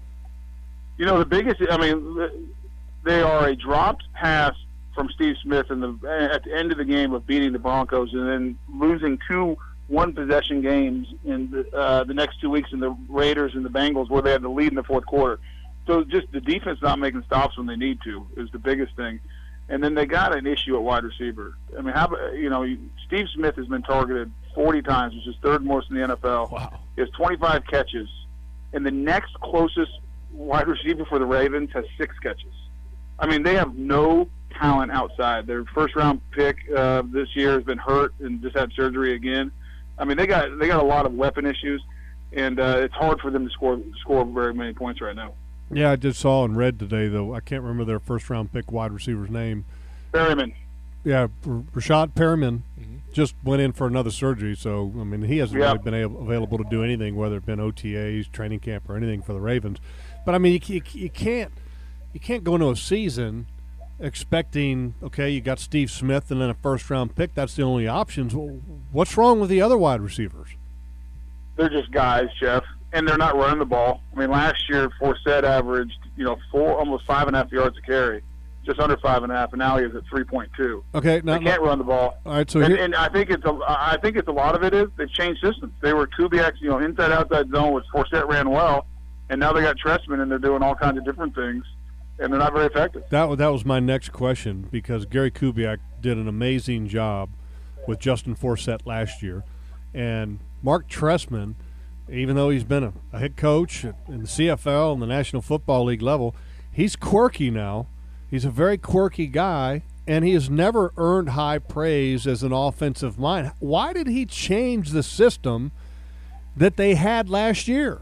You know, the biggest, I mean, they are a dropped pass from Steve Smith in the, at the end of the game of beating the Broncos and then losing two one-possession games in the, uh, the next two weeks in the Raiders and the Bengals where they had the lead in the fourth quarter. So just the defense not making stops when they need to is the biggest thing. And then they got an issue at wide receiver. I mean, how you know, Steve Smith has been targeted forty times, which is third most in the N F L. Wow. He has twenty-five catches. And the next closest wide receiver for the Ravens has six catches. I mean, they have no talent outside. Their first-round pick uh, this year has been hurt and just had surgery again. I mean, they got they got a lot of weapon issues, and uh, it's hard for them to score score very many points right now. Yeah, I just saw and read today, though. I can't remember their first-round pick wide receiver's name. Perryman. Yeah, R- Rashad Perryman mm-hmm. just went in for another surgery, so, I mean, he hasn't yeah. really been able, available to do anything, whether it been O T As, training camp, or anything for the Ravens. But, I mean, you, you, you can't you can't go into a season expecting, okay, you got Steve Smith and then a first-round pick. That's the only options. Well, what's wrong with the other wide receivers? They're just guys, Jeff. And they're not running the ball. I mean, last year, Forsett averaged, you know, four, almost five and a half yards a carry, just under five and a half, and now he is at three point two. Okay, now, they can't run the ball. All right, so and, here, and I think it's a, I think it's a lot of it is they've changed systems. They were Kubiak's, you know, inside outside zone, which Forsett ran well, and now they got Trestman, and they're doing all kinds of different things, and they're not very effective. That that was my next question because Gary Kubiak did an amazing job with Justin Forsett last year, and Mark Trestman, even though he's been a, a head coach in the C F L and the National Football League level, he's quirky now. He's a very quirky guy, and he has never earned high praise as an offensive mind. Why did he change the system that they had last year?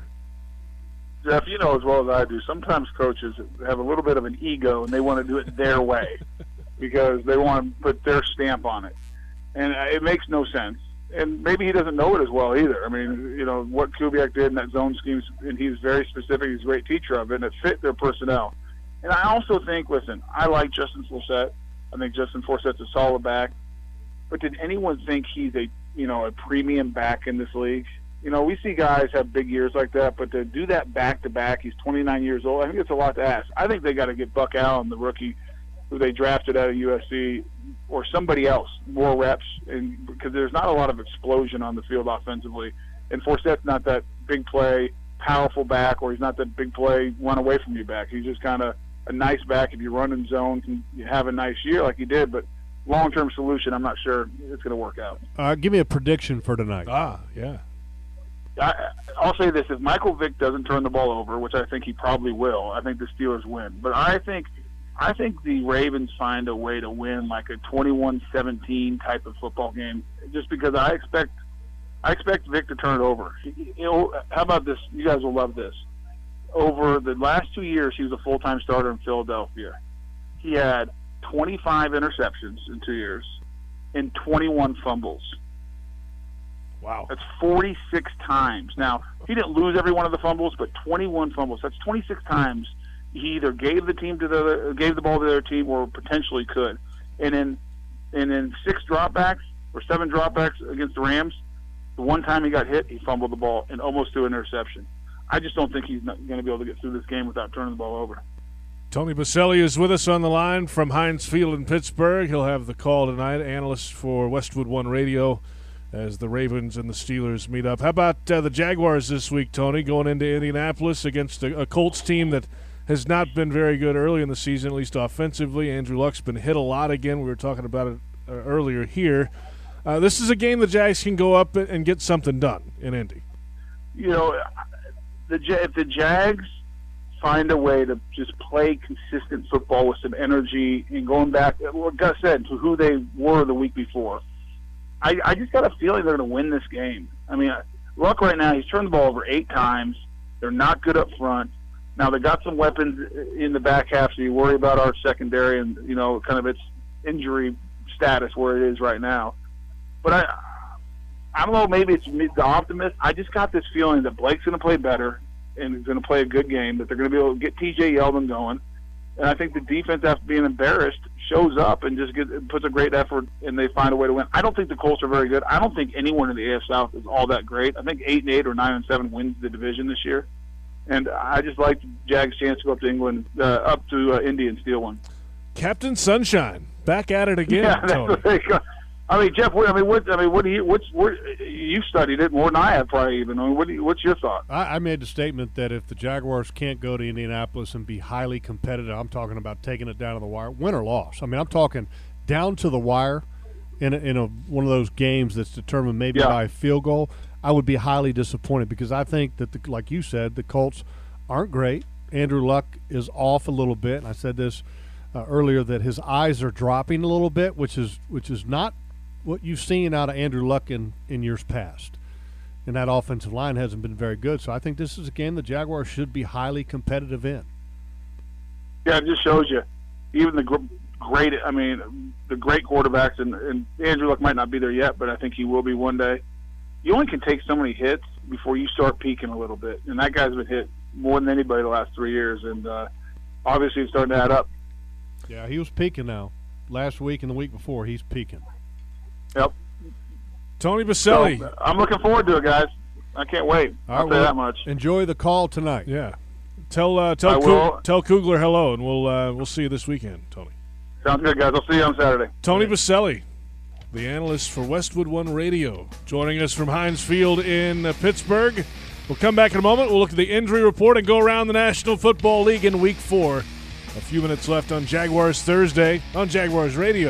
Jeff, you know as well as I do, sometimes coaches have a little bit of an ego, and they want to do it their way because they want to put their stamp on it. And it makes no sense. And maybe he doesn't know it as well either. I mean, you know, what Kubiak did in that zone scheme, and he's very specific. He's a great teacher of it, and it fit their personnel. And I also think, listen, I like Justin Forsett. I think Justin Forsett's a solid back. But did anyone think he's a, you know, a premium back in this league? You know, we see guys have big years like that, but to do that back-to-back, he's twenty-nine years old, I think it's a lot to ask. I think they got to get Buck Allen, the rookie, who they drafted out of U S C, or somebody else, more reps, and because there's not a lot of explosion on the field offensively. And Forsett's not that big play, powerful back, or he's not that big play, run away from you back. He's just kind of a nice back if you run in zone, can you have a nice year like he did, but long-term solution, I'm not sure it's going to work out. Uh, give me a prediction for tonight. Ah, yeah. I, I'll say this: if Michael Vick doesn't turn the ball over, which I think he probably will, I think the Steelers win. But I think I think the Ravens find a way to win like a twenty-one seventeen type of football game, just because I expect I expect Vic to turn it over. You know, how about this? You guys will love this. Over the last two years, he was a full-time starter in Philadelphia. He had twenty-five interceptions in two years and twenty-one fumbles. Wow. That's forty-six times. Now, he didn't lose every one of the fumbles, but twenty-one fumbles. That's twenty-six times he either gave the team to the other, gave the ball to the other team, or potentially could. And in and in six dropbacks or seven dropbacks against the Rams, the one time he got hit, he fumbled the ball and almost threw an interception. I just don't think he's not going to be able to get through this game without turning the ball over. Tony Boselli is with us on the line from Heinz Field in Pittsburgh. He'll have the call tonight, analyst for Westwood One Radio, as the Ravens and the Steelers meet up. How about uh, the Jaguars this week, Tony, going into Indianapolis against a, a Colts team that has not been very good early in the season, at least offensively. Andrew Luck's been hit a lot again. We were talking about it uh, earlier here. Uh, this is a game the Jags can go up and get something done in Indy. You know, the if the Jags find a way to just play consistent football with some energy and going back, like Gus said, to who they were the week before, I, I just got a feeling they're going to win this game. I mean, Luck right now, he's turned the ball over eight times. They're not good up front. Now, they got some weapons in the back half, so you worry about our secondary and, you know, kind of its injury status where it is right now. But I I don't know, maybe it's me, the optimist. I just got this feeling that Blake's going to play better and is going to play a good game, that they're going to be able to get T J Yeldon going. And I think the defense, after being embarrassed, shows up and just gets, puts a great effort, and they find a way to win. I don't think the Colts are very good. I don't think anyone in the A F South is all that great. I think eight and eight or nine and seven wins the division this year. And I just like Jags' chance to go up to England, uh, up to uh, Indy and steal one. Captain Sunshine, back at it again. Yeah, Tony. That's I mean, Jeff. What, I mean, what? I mean, what do you? What's? What, you studied it more than I have, probably even. I mean, what do you, what's your thought? I, I made the statement that if the Jaguars can't go to Indianapolis and be highly competitive, I'm talking about taking it down to the wire, win or loss. I mean, I'm talking down to the wire in a, in a one of those games that's determined maybe yeah. by a field goal. I would be highly disappointed because I think that, the, like you said, the Colts aren't great. Andrew Luck is off a little bit, and I said this uh, earlier that his eyes are dropping a little bit, which is which is not what you've seen out of Andrew Luck in, in years past. And that offensive line hasn't been very good. So I think this is a game the Jaguars should be highly competitive in. Yeah, it just shows you. Even the gr- great, I mean, the great quarterbacks, and, and Andrew Luck might not be there yet, but I think he will be one day. You only can take so many hits before you start peaking a little bit. And that guy's been hit more than anybody the last three years. And uh, obviously it's starting to add up. Yeah, he was peaking now. Last week and the week before, he's peaking. Yep. Tony Baselli. So, I'm looking forward to it, guys. I can't wait. All I'll right, say well, that much. Enjoy the call tonight. Yeah. Tell uh, I tell will. Kug- tell Kugler hello, and we'll uh, we'll see you this weekend, Tony. Sounds good, guys. I'll see you on Saturday. Tony Baselli, the analyst for Westwood One Radio, joining us from Heinz Field in uh, Pittsburgh. We'll come back in a moment. We'll look at the injury report and go around the National Football League in Week Four. A few minutes left on Jaguars Thursday on Jaguars Radio.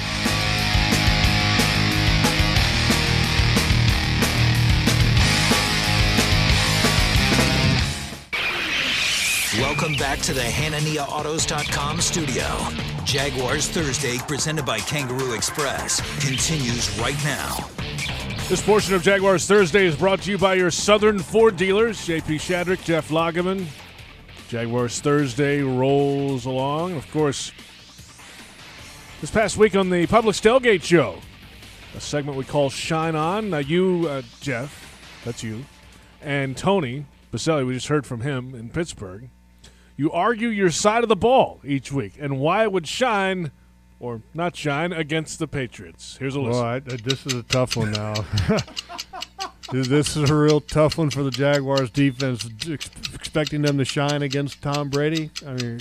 Welcome back to the Hanania Autos dot com studio. Jaguars Thursday, presented by Kangaroo Express, continues right now. This portion of Jaguars Thursday is brought to you by your Southern Ford dealers, J P Shadrick, Jeff Lageman. Jaguars Thursday rolls along. Of course, this past week on the Publix Tailgate Show, a segment we call Shine On. Now you, uh, Jeff, that's you, and Tony Baselli, we just heard from him in Pittsburgh. You argue your side of the ball each week and why it would shine or not shine against the Patriots. Here's a listen. Well, I, this is a tough one now. This is a real tough one for the Jaguars defense, ex- expecting them to shine against Tom Brady. I mean,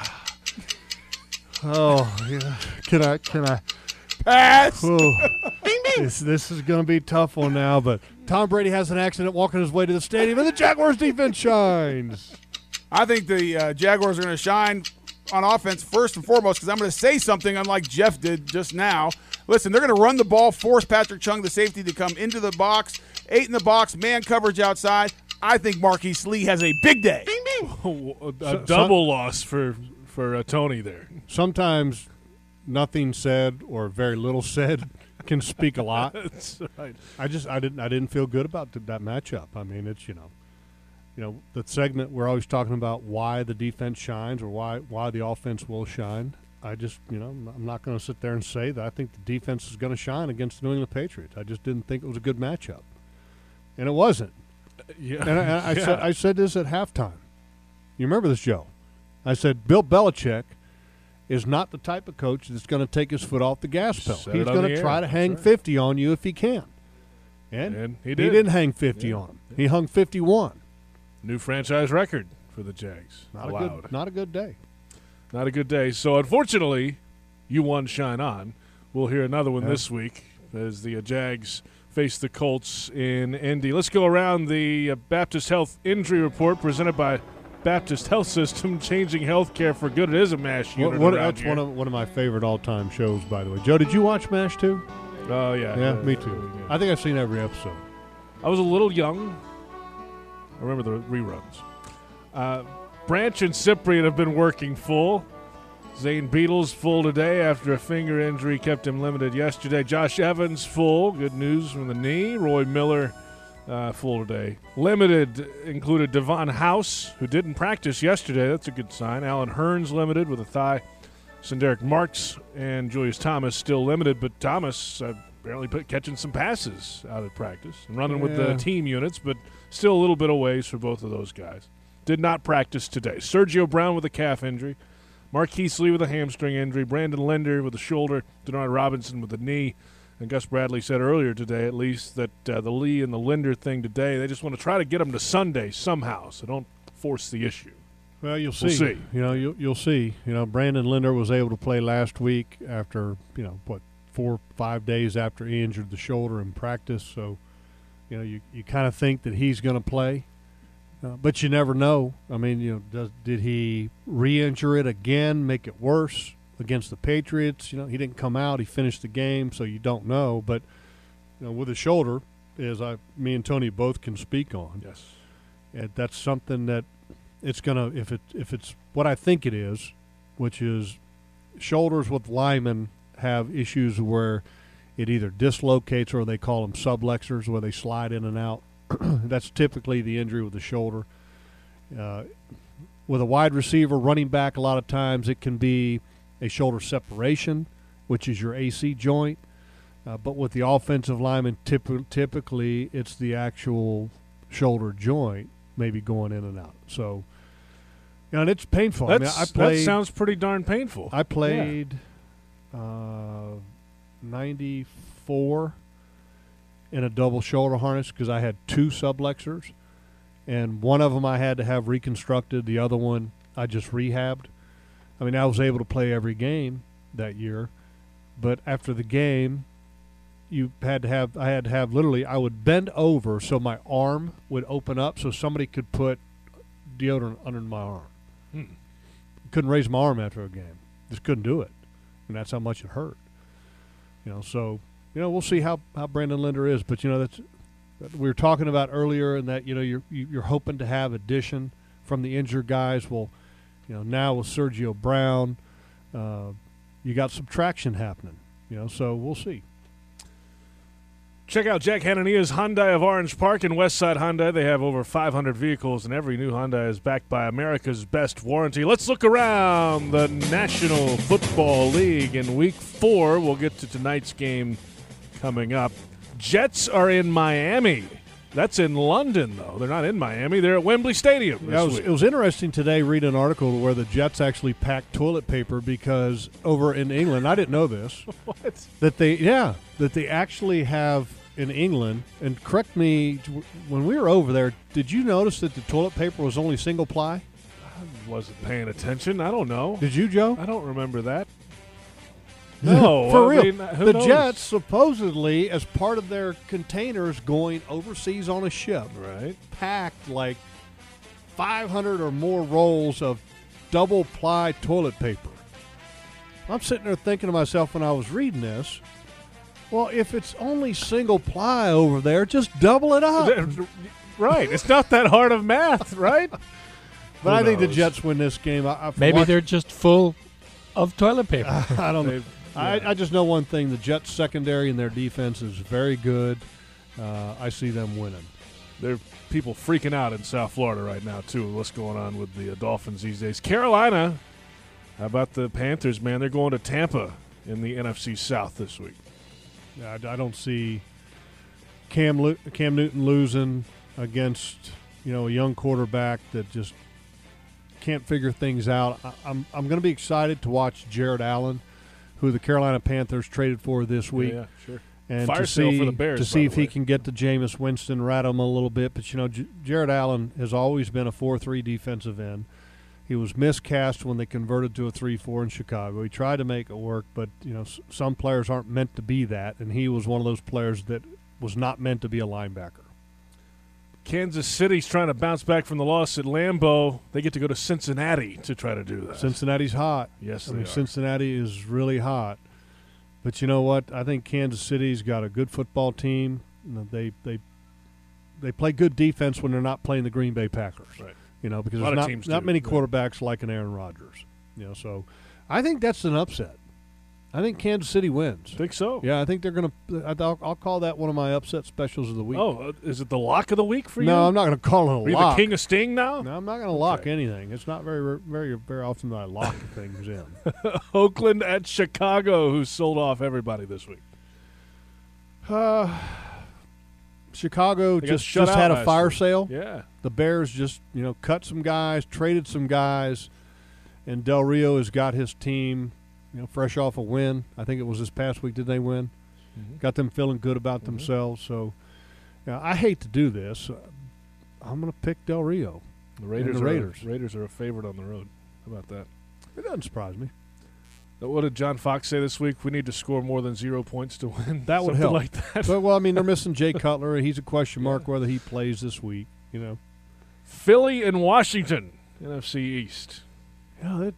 oh, yeah. Can I, can I? Pass! this, this is going to be a tough one now, but Tom Brady has an accident walking his way to the stadium, and the Jaguars defense shines. I think the uh, Jaguars are going to shine on offense first and foremost because I'm going to say something unlike Jeff did just now. Listen, they're going to run the ball, force Patrick Chung, the safety, to come into the box, eight in the box, man coverage outside. I think Marquise Lee has a big day. Bing, bing. a So- double loss for, for uh, Tony there. Sometimes nothing said or very little said can speak a lot. That's right. I just I didn't I didn't feel good about th- that matchup. I mean, it's you know, you know the segment we're always talking about why the defense shines or why why the offense will shine. I just you know I'm not going to sit there and say that I think the defense is going to shine against the New England Patriots. I just didn't think it was a good matchup, and it wasn't. Yeah. And I, I, I Yeah. said I said this at halftime. You remember this, Joe? I said Bill Belichick is not the type of coach that's going to take his foot off the gas pedal. Said He's it on going the to air. try to That's hang right. fifty on you if he can. And, And he he, did. didn't hang fifty Yeah. on him. He hung fifty-one. New franchise record for the Jags. Not allowed. a good not a good day. Not a good day. So, unfortunately, you won Shine On. We'll hear another one Yeah. this week as the uh, Jags face the Colts in Indy. Let's go around the uh, Baptist Health Injury Report presented by Baptist Health System, changing healthcare for good. It is a MASH unit What, what, around that's here. one of one of my favorite all-time shows, by the way. Joe, did you watch MASH too? Oh, yeah. Yeah, Uh, me too. yeah. I think I've seen every episode. I was a little young. I remember the reruns. Uh, Branch and Cyprian have been working full. Zane Beatles full today after a finger injury kept him limited yesterday. Josh Evans full. Good news from the knee. Roy Miller uh, full today. Limited included Devon House, who didn't practice yesterday. That's a good sign. Alan Hearns limited with a thigh. Sinderic Marks and Julius Thomas still limited, but Thomas, uh, apparently put, catching some passes out at practice and running with Yeah. the team units, but still a little bit of ways for both of those guys. Did not practice today. Sergio Brown with a calf injury. Marquise Lee with a hamstring injury. Brandon Linder with a shoulder. Denard Robinson with a knee. And Gus Bradley said earlier today, at least, that uh, the Lee and the Linder thing today, they just want to try to get them to Sunday somehow, so don't force the issue. Well, you'll see. We'll see. You know, you'll you'll see. You know, Brandon Linder was able to play last week after you know what four five days after he injured the shoulder in practice. So, you know, you you kind of think that he's going to play, uh, but you never know. I mean, you know, does, did he re-injure it again, make it worse against the Patriots? You know, he didn't come out. He finished the game, so you don't know. But you know, with a shoulder, as I, me and Tony both can speak on, Yes. and that's something that it's gonna if it if it's what I think it is, which is shoulders with linemen have issues where it either dislocates or they call them subluxors, where they slide in and out. That's typically the injury with the shoulder. Uh, with a wide receiver, running back, a lot of times it can be a shoulder separation, which is your A C joint. Uh, but with the offensive lineman, typ- typically it's the actual shoulder joint maybe going in and out. So, you know, and it's painful. I mean, That's, I played, that sounds pretty darn painful. I played uh, ninety-four in a double shoulder harness because I had two subluxors, and one of them I had to have reconstructed. The other one I just rehabbed. I mean, I was able to play every game that year, but after the game, you had to have I had to have literally I would bend over so my arm would open up so somebody could put deodorant under my arm. Hmm. Couldn't raise my arm after a game. Just couldn't do it. And that's how much it hurt. You know, so you know, we'll see how, how Brandon Linder is, but you know, that's that we were talking about earlier, and that you know you're you're hoping to have addition from the injured guys. Well, you know, now with Sergio Brown, uh, you got some traction happening. You know, so we'll see. Check out Jack Hanania's Hyundai of Orange Park in Westside Hyundai. They have over five hundred vehicles, and every new Hyundai is backed by America's best warranty. Let's look around the National Football League in Week four. We'll get to tonight's game coming up. Jets are in Miami. That's in London, though. They're not in Miami. They're at Wembley Stadium this Yeah, it, was, week. it was interesting today reading an article where the Jets actually packed toilet paper because over in England, I didn't know this, What? that they yeah that they actually have in England. And correct me, when we were over there, did you notice that the toilet paper was only single ply? I wasn't paying attention. I don't know. Did you, Joe? I don't remember that. No, for I real. mean, who the knows? Jets supposedly, as part of their containers going overseas on a ship, Right. packed like five hundred or more rolls of double ply toilet paper. I'm sitting there thinking to myself when I was reading this, well, if it's only single ply over there, just double it up. Right. It's not that hard of math, right? But Who I think the knows? Jets win this game. I, I've Maybe watched- they're just full of toilet paper. I don't know. They've- I, yeah. I just know one thing: the Jets' secondary and their defense is very good. Uh, I see them winning. There are people freaking out in South Florida right now, too, what's going on with the uh, Dolphins these days. Carolina, how about the Panthers, man? They're going to Tampa in the N F C South this week. I, I don't see Cam Lu- Cam Newton losing against you know a young quarterback that just can't figure things out. I, I'm I'm going to be excited to watch Jared Allen, who the Carolina Panthers traded for this week. Yeah, yeah, sure. And Fire to sale see, for the Bears, to by see the if he way. can get to Jameis Winston, rat him a little bit. But, you know, J- Jared Allen has always been a four three defensive end. He was miscast when they converted to a three four in Chicago. He tried to make it work, but, you know, s- some players aren't meant to be that, and he was one of those players that was not meant to be a linebacker. Kansas City's trying to bounce back from the loss at Lambeau. They get to go to Cincinnati to try to do that. Cincinnati's hot. Yes, I they mean, are. Cincinnati is really hot. But you know what? I think Kansas City's got a good football team. You know, they they they play good defense when they're not playing the Green Bay Packers. Right. You know, because A lot there's of not, teams not do, many yeah. quarterbacks like an Aaron Rodgers. You know, so I think that's an upset. I think Kansas City wins. Think so? Yeah, I think they're going to. I'll, I'll call that one of my upset specials of the week. Oh, uh, is it the lock of the week for you? no, I'm not going to call it a Are you lock. the king of Sting now? No, I'm not going to lock Okay. anything. It's not very, very, very often that I lock things in. Oakland at Chicago, who sold off everybody this week. Uh, Chicago They got just, shut just out had a last fire week. sale. Yeah. The Bears just, you know, cut some guys, traded some guys, and Del Rio has got his team, you know, fresh off a win. I think it was this past week. Did they win? Mm-hmm. Got them feeling good about Mhm. themselves. So, yeah, I hate to do this. Uh, I'm going to pick Del Rio. The Raiders, the are Raiders. A, Raiders are a favorite on the road. How about that? It doesn't surprise me. Uh, What did John Fox say this week? We need to score more than zero points to win. That would Something help. like that. But, well, I mean, they're missing Jay Cutler. He's a question mark whether he plays this week, you know. Philly and Washington, N F C East. Yeah, it,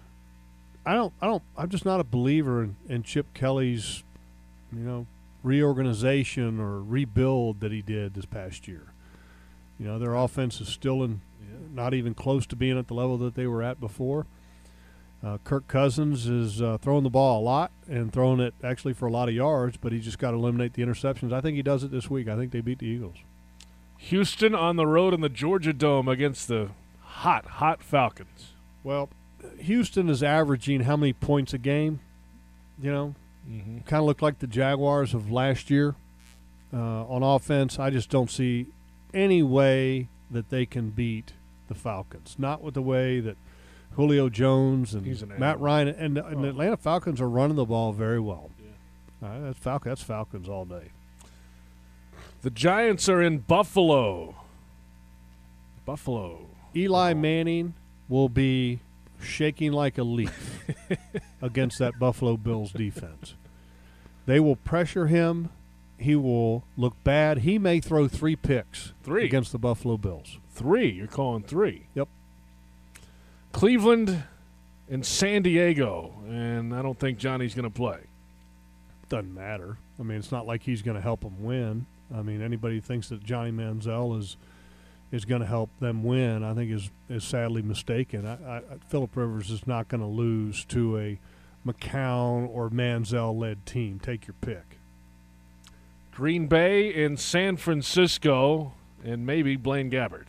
I don't, I don't, I'm just not a believer in, in Chip Kelly's, you know, reorganization or rebuild that he did this past year. You know, their offense is still in, not even close to being at the level that they were at before. Uh, Kirk Cousins is uh, throwing the ball a lot and throwing it actually for a lot of yards, but he just got to eliminate the interceptions. I think he does it this week. I think they beat the Eagles. Houston on the road in the Georgia Dome against the hot, hot Falcons. Well, Houston is averaging how many points a game? You know, Mm-hmm. kind of look like the Jaguars of last year uh, on offense. I just don't see any way that they can beat the Falcons. Not with the way that Julio Jones and He's an Matt animal. Ryan and, and Oh. the Atlanta Falcons are running the ball very well. Yeah. All right, that's Falcon. That's Falcons all day. The Giants are in Buffalo. Buffalo. Eli Manning will be shaking like a leaf against that Buffalo Bills defense. They will pressure him. He will look bad. He may throw three picks Three. against the Buffalo Bills. Three. You're calling three. Yep. Cleveland and San Diego. And I don't think Johnny's going to play. Doesn't matter. I mean, it's not like he's going to help them win. I mean, anybody who thinks that Johnny Manziel is is going to help them win, I think is is sadly mistaken. I, I, Phillip Rivers is not going to lose to a McCown or Manziel-led team. Take your pick. Green Bay and San Francisco, and maybe Blaine Gabbert.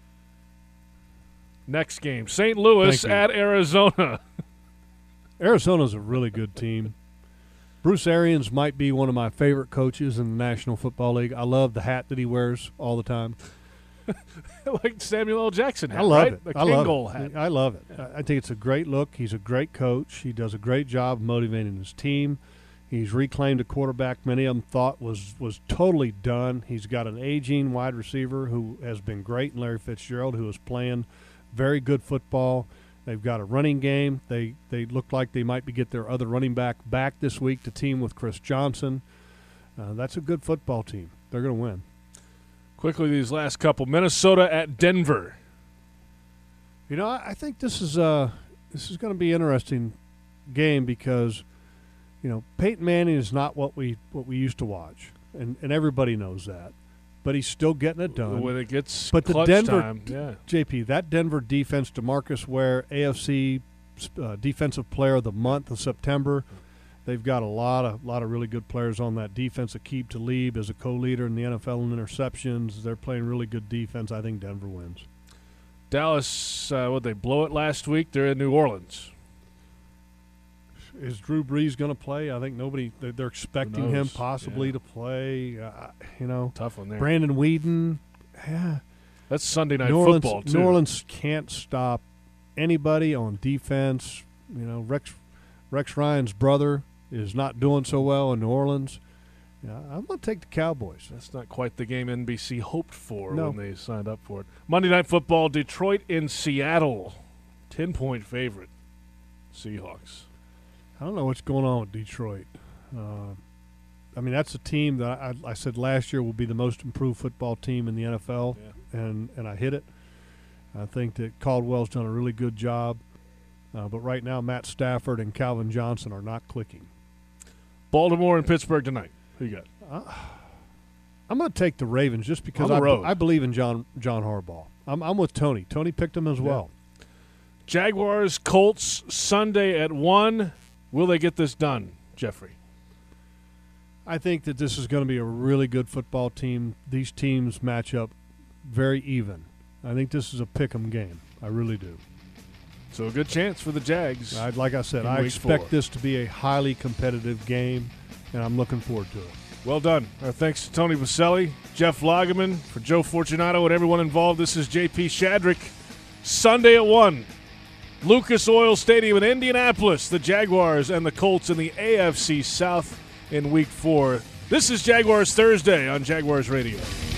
Next game, Saint Louis Thank you. at Arizona. Arizona's a really good team. Bruce Arians might be one of my favorite coaches in the National Football League. I love the hat that he wears all the time. Like Samuel L. Jackson hat, I love right? it. The I love Kangol it. hat. I love it. I think it's a great look. He's a great coach. He does a great job motivating his team. He's reclaimed a quarterback many of them thought was, was totally done. He's got an aging wide receiver who has been great in Larry Fitzgerald, who is playing very good football. They've got a running game. They they look like they might be get their other running back back this week to team with Chris Johnson. Uh, that's a good football team. They're going to win. Quickly, these last couple. Minnesota at Denver. You know, I, I think this is uh this is going to be an interesting game because, you know, Peyton Manning is not what we what we used to watch, and and everybody knows that. But he's still getting it done. When it gets But the clutch Denver- time, yeah. J P, that Denver defense, DeMarcus Ware, A F C uh, Defensive Player of the Month of September. They've got a lot of lot of really good players on that defense. Aqib Talib is a co-leader in the N F L in interceptions. They're playing really good defense. I think Denver wins. Dallas, uh, what, they blow it last week? They're in New Orleans. Is Drew Brees going to play? I think nobody. They're, they're expecting him knows? possibly Yeah. to play. Uh, you know, Tough one there. Brandon Whedon. Yeah, That's Sunday night New Orleans. football, too. New Orleans can't stop anybody on defense. You know, Rex Rex Ryan's brother is not doing so well in New Orleans. Yeah, I'm going to take the Cowboys. That's not quite the game N B C hoped for No. when they signed up for it. Monday Night Football, Detroit in Seattle. ten-point favorite. Seahawks. I don't know what's going on with Detroit. Uh, I mean, that's a team that I, I said last year will be the most improved football team in the N F L, Yeah. and, and I hit it. I think that Caldwell's done a really good job. Uh, but right now, Matt Stafford and Calvin Johnson are not clicking. Baltimore and Pittsburgh tonight. Who you got? Uh, I'm going to take the Ravens just because On the I, road. I believe in John John Harbaugh. I'm, I'm with Tony. Tony picked him as well. Jaguars, Colts, Sunday at one. Will they get this done, Jeffrey? I think that this is going to be a really good football team. These teams match up very even. I think this is a pick 'em game. I really do. So a good chance for the Jags. I, like I said, In I week expect four. this to be a highly competitive game, and I'm looking forward to it. Well done. Uh, thanks to Tony Baselli, Jeff Lageman, for Joe Fortunato, and everyone involved. This is J P Shadrick. Sunday at one, Lucas Oil Stadium in Indianapolis. The Jaguars and the Colts in the A F C South in Week four. This is Jaguars Thursday on Jaguars Radio.